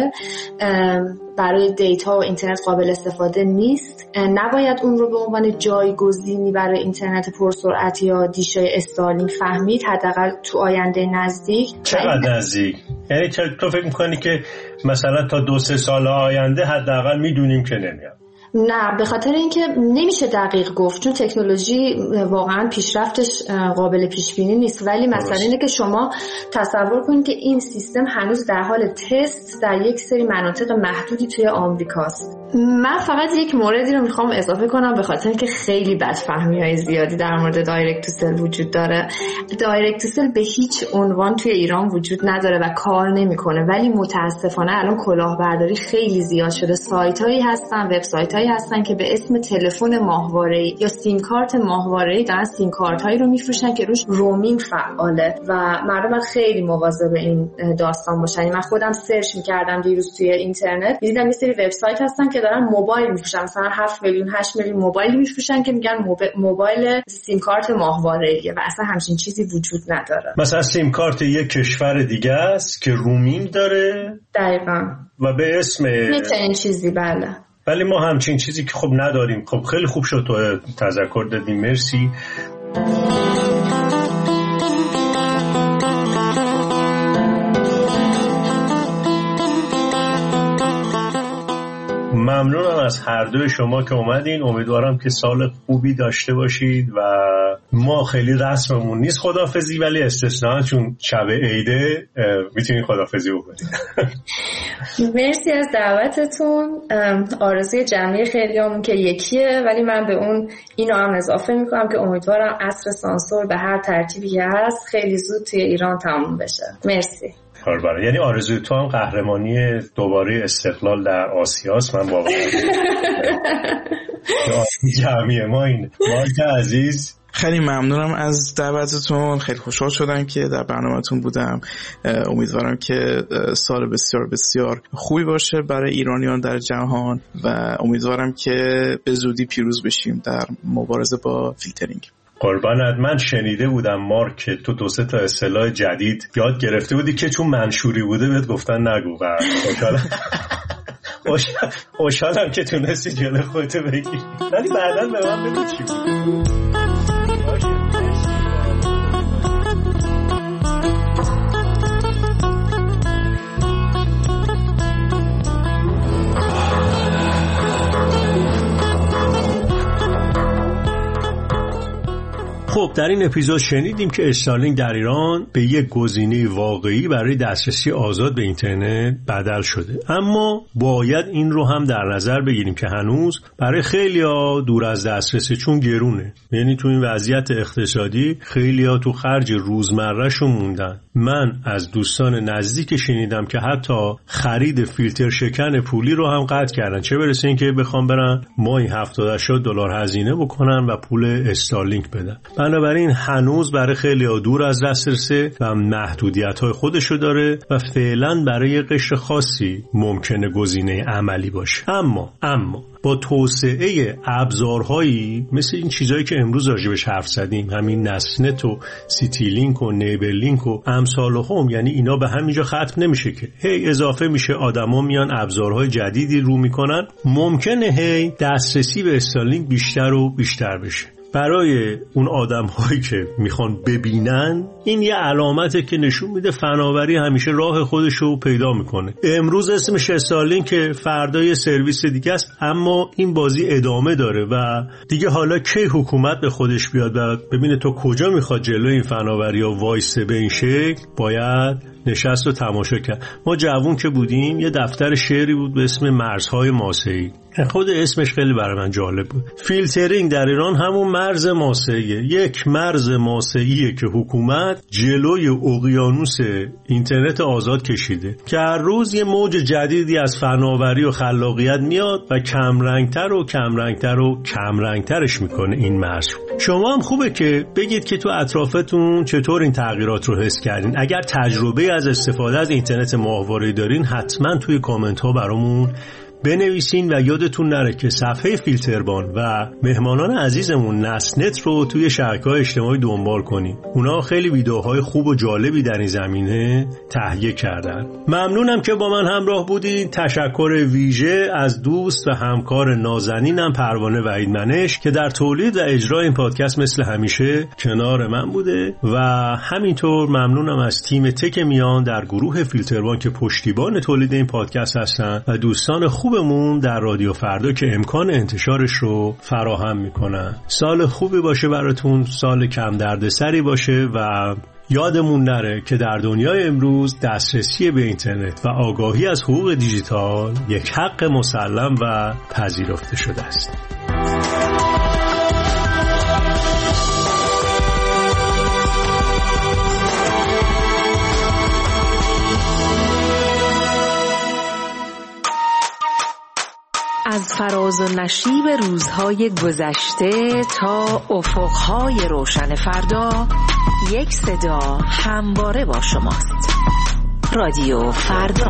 برای دیتا و اینترنت قابل استفاده نیست. نباید اون رو به عنوان جایگزینی برای اینترنت پرسرعت یا دیشای استارلینک فهمید، حداقل تو آینده نزدیک. چقدر نزدیک؟ یعنی تو فکر می‌کنی که مثلا تا دو سه سال آینده حداقل میدونیم که نمیاد؟ نه، به خاطر اینکه نمیشه دقیق گفت، چون تکنولوژی واقعا پیشرفتش قابل پیش بینی نیست. ولی مثلا اینه که شما تصور کنید که این سیستم هنوز در حال تست در یک سری مناطق محدودی توی آمریکاست. من فقط یک موردی رو میخوام اضافه کنم، به خاطر اینکه خیلی بدفهمی‌های زیادی در مورد دایرکت تو سل وجود داره. دایرکت تو سل به هیچ عنوان توی ایران وجود نداره و کار نمیکنه، ولی متاسفانه الان کلاهبرداری خیلی زیاد شده. سایت‌هایی هستن، وبسایت‌هایی هستن که به اسم تلفن ماهواره‌ای یا سیم کارت ماهواره‌ای دارن سیم کارت‌هایی رو میفروشن که روش رومینگ فعاله و مردم خیلی مواظب این داستان باشن. من خودم سرچ می‌کردم دیروز توی اینترنت، دیدم یه سری وبسایت هستن که دارن موبایل می‌فروشن، مثلا هفت میلیون هشت میلیون موبایل می‌فروشن که میگن موبایل سیم کارت ماهواره‌ای و اصلا همچین چیزی وجود نداره. مثلا سیم کارت یک کشور دیگه است که رومینگ داره دقیقاً و به اسم این چیزی. بله، ولی ما همچین چیزی که خب نداریم. خب خیلی خوب شد تو تذکر دادی، مرسی. ممنونم از هر دوی شما که اومدین. امیدوارم که سال خوبی داشته باشید و ما خیلی رسممون نیست خداحافظی، ولی استثناء چون شب عیده میتونید خداحافظی بکنید. مرسی از دعوتتون. آرزوی جمعی خیلیامون که یکیه، ولی من به اون اینو هم اضافه میکنم که امیدوارم عصر سانسور به هر ترتیبی که هست خیلی زود توی ایران تموم بشه. مرسی. کاربره. یعنی آرزوی تو هم قهرمانی دوباره استقلال در آسیاست. من واقعا جمعی ما این مارک عزیز خیلی ممنونم از دعوتتون، خیلی خوشحال شدم که در برنامه‌تون بودم. امیدوارم که سال بسیار بسیار خوبی باشه برای ایرانیان در جهان و امیدوارم که به زودی پیروز بشیم در مبارزه با فیلترینگ. قربانت. من شنیده بودم مارک که تو دو سه تا اصطلاح جدید یاد گرفته بودی که چون منشوری بوده بهت گفتن نگو. خوشحالم خوشحالم که تونستی جلوی خودت بگیری، ولی بعداً به من بگو چی بود. خب در این اپیزود شنیدیم که استارلینک در ایران به یک گزینه واقعی برای دسترسی آزاد به اینترنت بدل شده، اما باید این رو هم در نظر بگیریم که هنوز برای خیلی‌ها دور از دسترسه، چون گرونه. یعنی تو این وضعیت اقتصادی خیلی‌ها تو خرج روزمره‌شون موندن. من از دوستان نزدیک شنیدم که حتی خرید فیلتر شکن پولی رو هم قطع کردن، چه برسه این که بخوام برن ماهی هفتاد هشتاد دلار هزینه بکنن و پول استارلینک بدن. بنابراین بنابراین هنوز برای خیلی دور از دسترسه و محدودیت‌های خودشو داره و فعلا برای قشر خاصی ممکنه گزینه عملی باشه. اما اما با توسعه ابزارهایی مثل این چیزایی که امروز راجبش حرف زدیم، همین نسنت و سیتی لینک و نیبر لینک و امثال هم، یعنی اینا به همینجا ختم نمیشه که هی اضافه میشه، آدما میان ابزارهای جدیدی رو میکنن، ممکنه هی دسترسی به استارلینک بیشتر و بیشتر بشه. برای اون آدم هایی که میخوان ببینن این یه علامته که نشون میده فناوری همیشه راه خودشو پیدا میکنه. امروز اسمش استارلینک، فردا یه سرویس دیگه است، اما این بازی ادامه داره و دیگه حالا کی حکومت به خودش بیاد و ببینه تو کجا میخواد جلوی این فناوری ها وایسه به این شکل، باید نشست و تماشا کرد. ما جوون که بودیم یه دفتر شعری بود به اسم مرزهای ماسه‌ای، خود اسمش خیلی برای من جالب بود. فیلترینگ در ایران همون مرز ماسه‌ایه، یک مرز ماسه‌ایه که حکومت جلوی اقیانوس اینترنت آزاد کشیده که هر روز یه موج جدیدی از فناوری و خلاقیت میاد و کم رنگتر و کم رنگتر و کم رنگترش میکنه این مرز. شما هم خوبه که بگید که تو اطرافتون چطور این تغییرات رو حس کردین. اگر تجربه از استفاده از اینترنت ماهواره‌ای دارین حتما توی کامنت ها برامون بنویسین و یادتون نره که صفحه فیلتربان و مهمانان عزیزمون نسنت رو توی شبکه‌های اجتماعی دنبال کنین. اونا خیلی ویدیوهای خوب و جالبی در این زمینه تهیه کردن. ممنونم که با من همراه بودین. تشکر ویژه از دوست و همکار نازنینم پروانه وحیدمنش که در تولید و اجرای این پادکست مثل همیشه کنار من بوده و همینطور ممنونم از تیم تک میان در گروه فیلتربان که پشتیبان تولید این پادکست هستن و دوستان خوبمون در رادیو فردا که امکان انتشارش رو فراهم میکنن. سال خوبی باشه براتون، سال کم دردسری باشه و یادمون نره که در دنیای امروز دسترسی به اینترنت و آگاهی از حقوق دیجیتال یک حق مسلم و پذیرفته شده است. از فراز و نشیب روزهای گذشته تا افقهای روشن فردا، یک صدا همواره با شماست. رادیو فردا.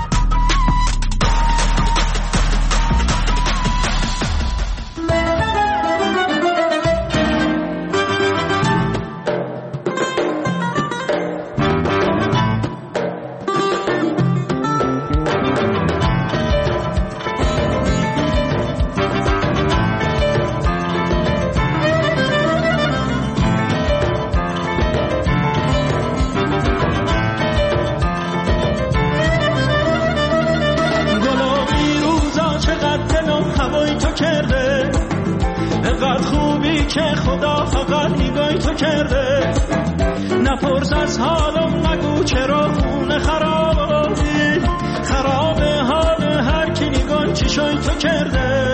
نپرس از حالم، نگو چرا خونه خرابی، خراب حال هر کی نگاه چشای تو کرده.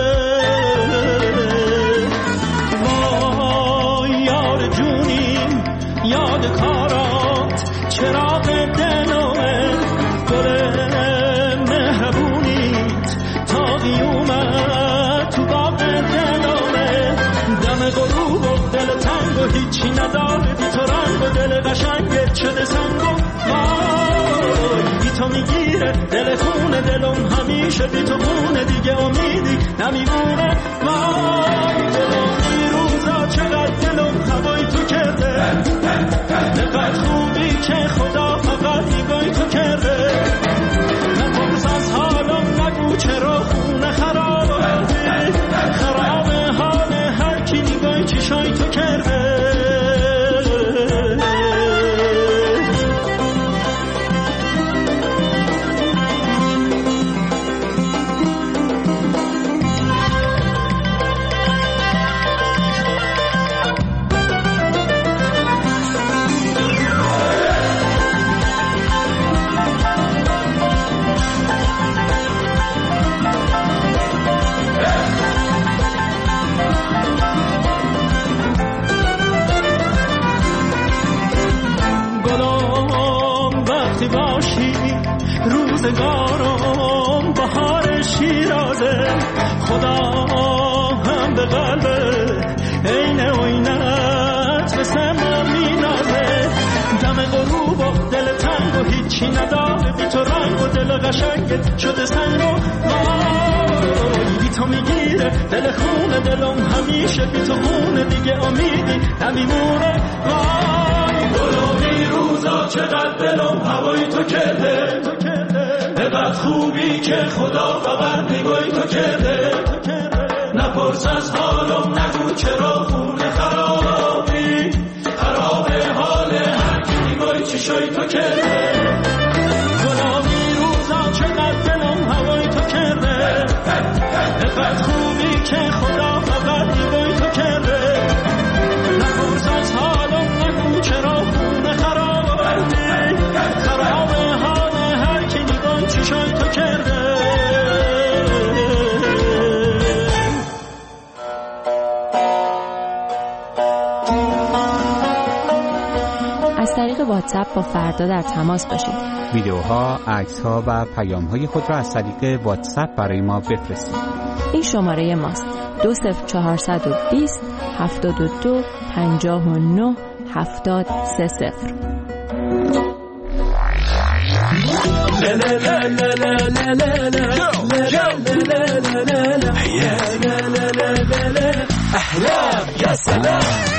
وای یار جونیم، یاد کارات، چراغ دلمه، گل مهربونیت تا قیومت تو باغ دلمه. دم غروب و دل تنگ و هیچی نداره بی تو، رنگ و دل قشنگت شده سنگ و وای بی تو میگیره دل خونه، دلم همیشه بی تو خونه، دیگه امیدی نمیمونه. وای دلم این روزا چقدر دلم هوای تو کرده، نقدر خوبی که خدا فقط نگاهی تو کرده. نپرس از حالم، نگو چرا خونه خرابه، خراب حال هر کی نگاهی چشای تو کرده. روزگارم بهار شیرازه، خدا هم به قلب عین و اینه مثل ما مینامه دم غروب و دل تنگ و هیچی نداره بی تو رنگ و دل قشنگت شده سنگ و بی تو میگیره دل خونه دلم همیشه بی تو خونه دیگه امیدی نمیمونه گلابی روزا چقدر دلم هوای تو کرده بقدر خوبی که خدا فقط نگاهی تو کرده نپرس از حالم نگو چرا خونه خرابی خرابه حال هر کی نگاهی چشای تو کرده گلابی روزا چقدر دلم هوای تو کرده بقدر خوبی که خدا فقط نگاهی تو کرده نپرس از حالم نگو چرا خونه خرابی خرابه حال هر کی نگاهی چشای تو کرده. از طریق واتساپ با فردا در تماس باشید. ویدیوها، عکس‌ها و پیام‌های خود را از طریق واتساپ برای ما بفرستید. این شماره ماست: دو صفر چهارصد و بیست هفتاد و دو پنجاه و نه هفتاد سه صفر. احلام یا سلام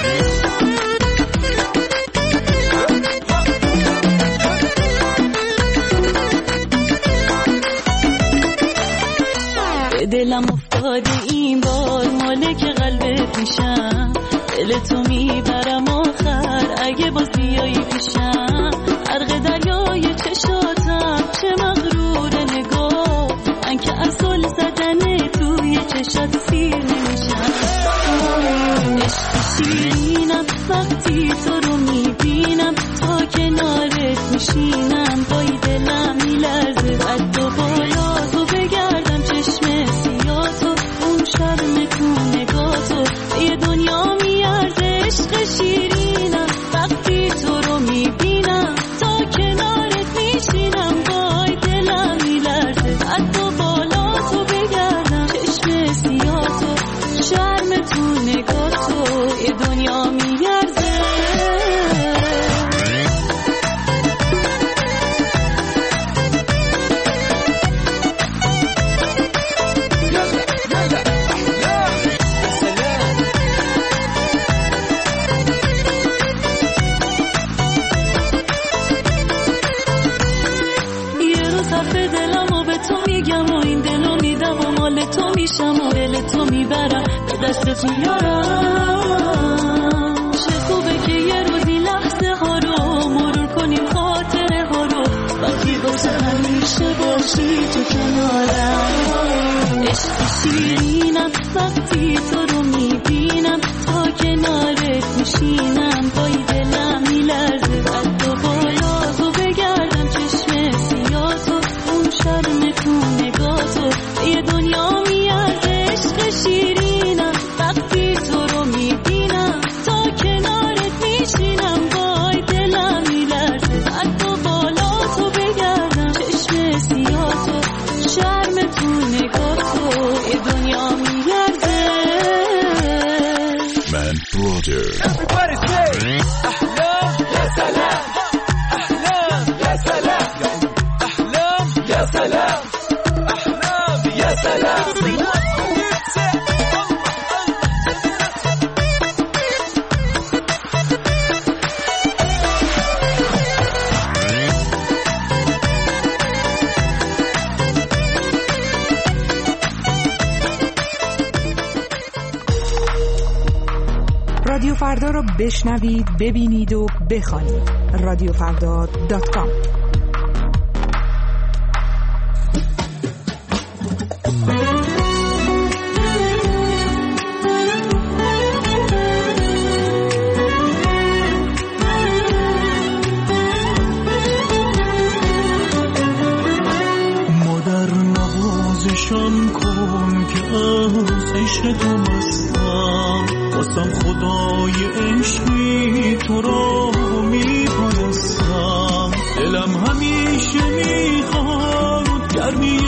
دلم افتاده این بار مالک قلبت میشم دل تو میبرم آخر اگه باز بیایی پیشم غرق دریای چشاتم چه مغرور نگاه من که اصل زدن توی چشات سیر نمیشم عشق شیرینم وقتی تو رو میبینم تا کنارت میشینم پای دلم میلرزه قد و بالا تو بگردم چشم سیاتو اون شرم تو نگاتو یه دنیا میارزه عشق شیرینم وقتی تو رو میبینم تا کنارت میشینم پای دلم میلرزه قد و بالا تو بگردم چشم سیاتو شرم تو نگاتو یه دنیا میارزه. تو میشم و دل تو میبرم به دست تو یارم چه خوبه که یه روزی لحظه ها رو مرور کنیم خاطره ها رو وقتی باز همیشه باشی تو کنارم عشق شیرینم وقتی تو رو میبینم تا کنارت میشینم پای دلم میلرزه قد و بالا تو بگردم چشم سیاتو اون شرم تو نگاتو یه دنیا میارزه عشق شیرینم وقتی تو رو میبینم تا کنارت میشینم وای دلم میلرزه قد و بالا تو بگردم چشم سیاتو شرم تو نگاتو یه دنیا میارزه. من برودر Everybody say احلام یا سلام احلام یا سلام احلام یا سلام احلام یا سلام. رادیو فردا را بشنوید، ببینید و بخوانید. رادیو فردا دات کام. مادر نوازشان کن که از عشق تو مستم واسم خدای عشقی تو را میپرستم دلم همیشه میخواد گرمی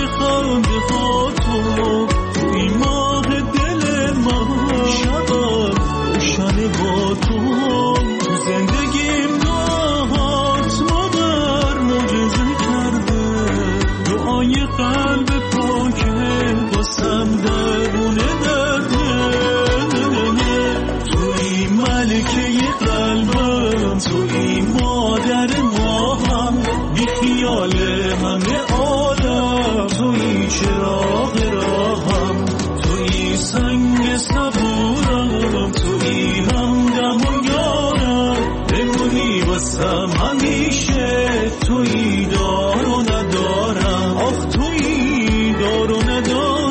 بمونی واسم همیشه، تویی دار و ندارم، آخ تویی دار و ندارم.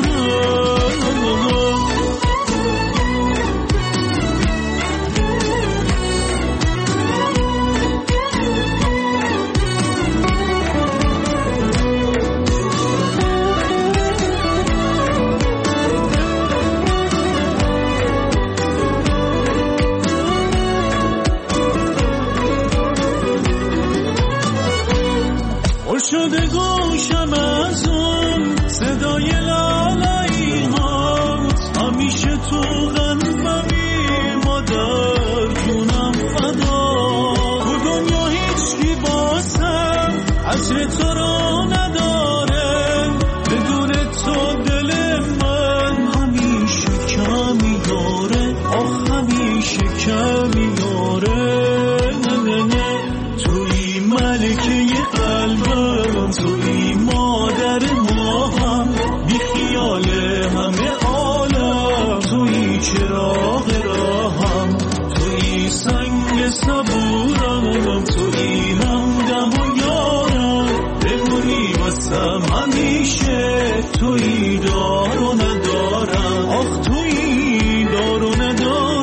شده گوشم از اون صدای لالایی هات، همیشه تو قلبمی مادر جونم فدا. تو دنیا هیچکی باسم عصر تو را نداره، بدون تو دل من همیشه کمی داره، آخ همیشه کمی داره. نه نه نه توی ملکه قلبم، توی مادر ماهم، بی خیال همه عالم، توی چراغ راهم، توی سنگ صبورم، توی همدم و یارم، بمونی واسم همیشه، توی دار و ندارم، آخ توی دار و ندارم.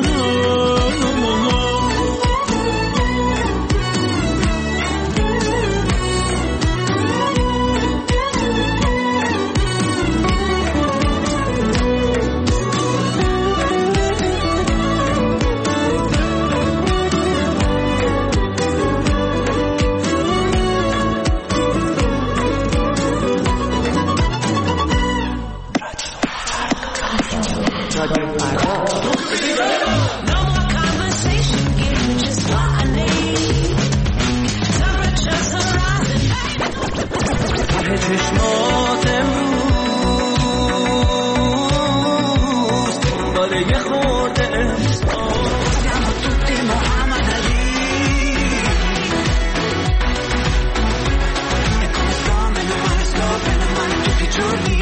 چشمات امروز دنباله یه خورده احساس، siamo tutti Muhammad Ali e come storm e non male scope e non male tutti i giorni.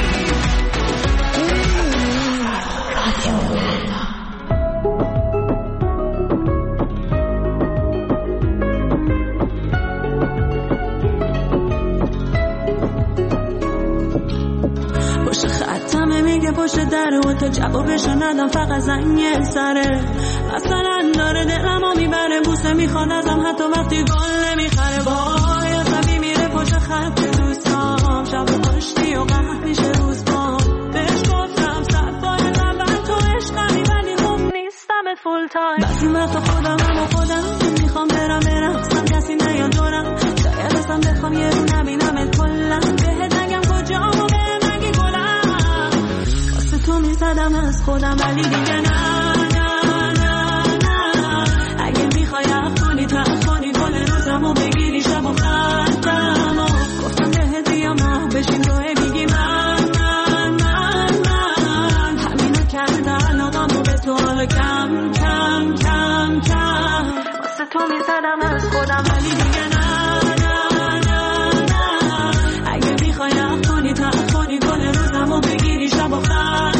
پشت دره و تا جوابشو ندم فقط زنگ سره، مثلا داره دلمو میبره، بوسه میخواد ازم حتی وقتی گل نمیخره. وای عصبی میره پشت خط دوستام، شب آشتی و قهر میشه روز با بهش گفتم صد بار اول تو عشقمی ولی خوب نیستم فول تایم. بعضی وقتا خودمم و خودم میخوام برم برقصم کسی نیاد دورم، شاید اصلا بخوام یه رو نبینمت کلا، بهت نگم کجام و بهم نگی گلم، تو میزدم از خودم ولی دیگه نه نه نه نه. اگه میخوای افغانی تفغانی گل روزمو بگیری شب و خندم و گفتم بهت بیام نه بشین روه میگی من من من من همینو کرده علاقمو به تو حالا کم کم کم کم. واسه تو میزدم از خودم ولی دیگه نه نه نه نه. اگه میخوای افغانی تفغانی گل روزمو بگیری شب و خندم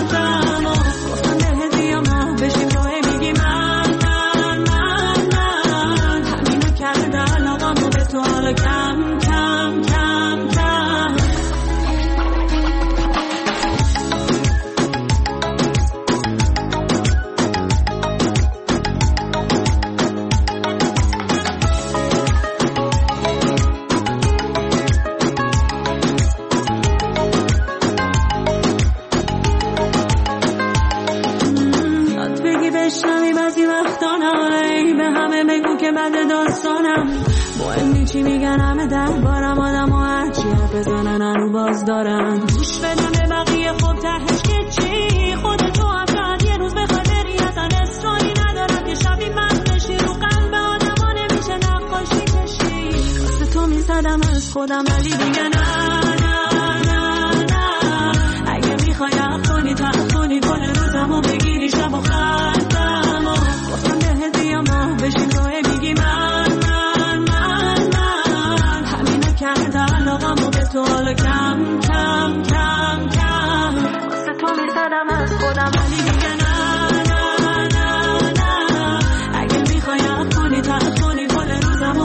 کم کم کم کم. یاد بگی بشنوی بعضی وقتا نه، به همه بگو که بده داستانم، مهم چی میگن همه در بارم، آدم و هرچی حرف بزنن هنو باز دارن، گوش بدم به بقیه خب تهش که چی، خودتو هم شاید یه روز بخوای بری اصلا اصراری ندارم که شبی من بشی، رو قلب آدم ها نمیشه نقاشی کشی. واسه تو میزدم از خودم ولی دیگه نه نه نه نه. اگه میخوای افغانی تفغانی گل روزمو بگیری شب و خندم و گفتم بهت بیام نه بشین روه میگی من تو حالا کم کم کم کم. واسه تو میزدم از خودم ولی دیگه نه نه نه نه. اگه میخوای افغانی تفغانی گل روزمو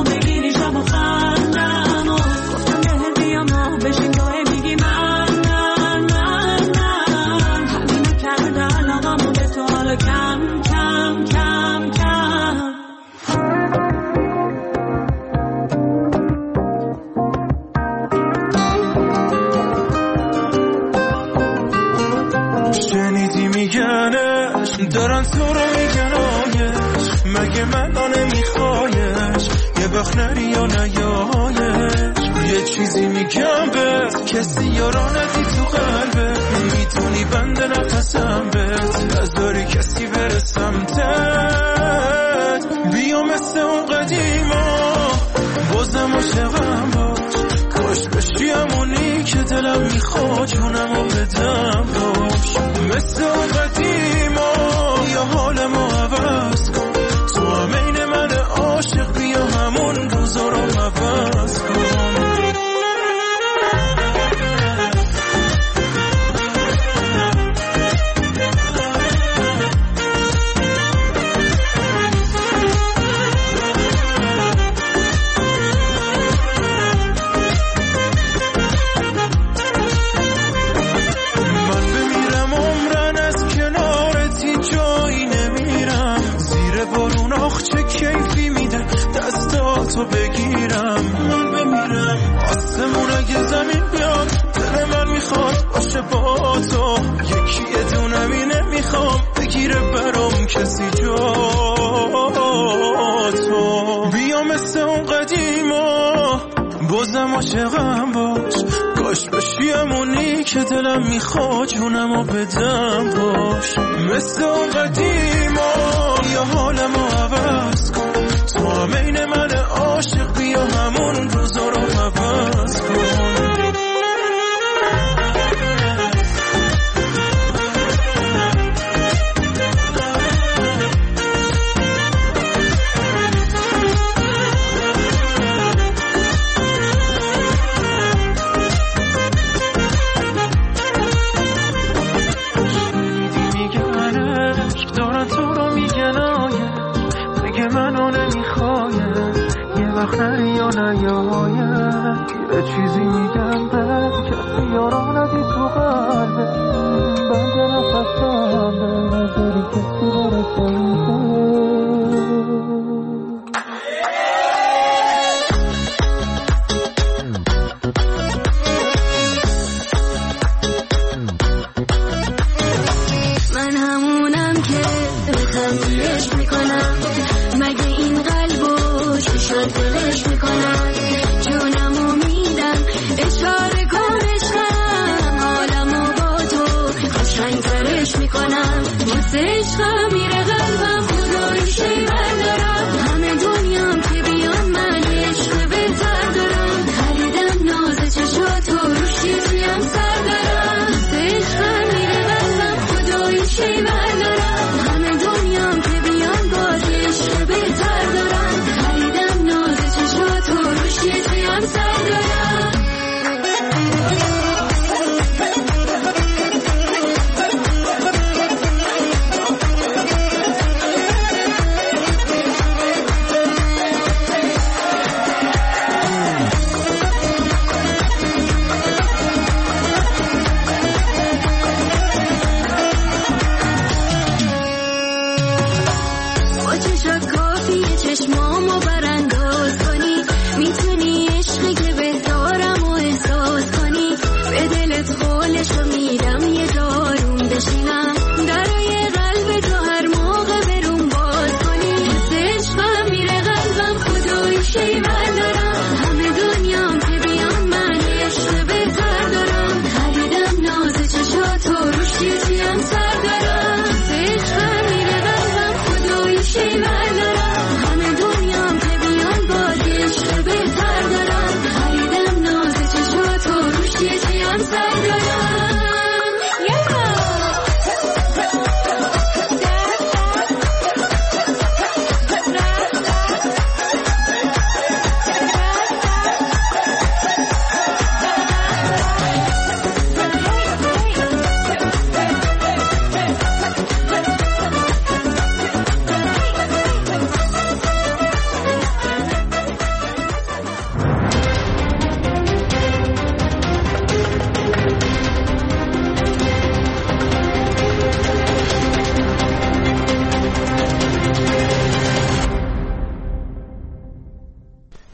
دارن تو رو میگن آیش، مگه من نمیخوایش، یه وقت نری یا نیایش. یه چیزی میگم بهت، کسی یارانتی تو قلبت، میتونی بند نفسم بهت، از داری کسی بره سمتت. بیا مثل اون قدیما بازم عاشقم باش، کاش بشی همونی که دلم میخواد جونمو بدم باش. مثل اون قدیما یا حالمو عوض کن، تو همین من عاشق، بیا همون روزا رو عوض کن. تو بگیرم من بمیرم، آسمون اگه زمین بیاد دل من میخواد باشه با تو، یکی یه دونمی نمیخوام بگیره برام کسی جا تو. بیا مثل اون قدیما بازم عاشقم باش، کاش بشی همونی که دلم میخواد جونمو بدم باش. مثل اون قدیما یا حالمو عوض کن، تو همین من عاشق، بیا همون روزا رو عوض کن. نری یا نیاید، یه چیزی میگم بهت، کسی یارانتی تو قلبت، بند نفسم به نظری کسی بره من همونم که بخندیش میکنم، مگه این قلبو شوشان دلش میکنم.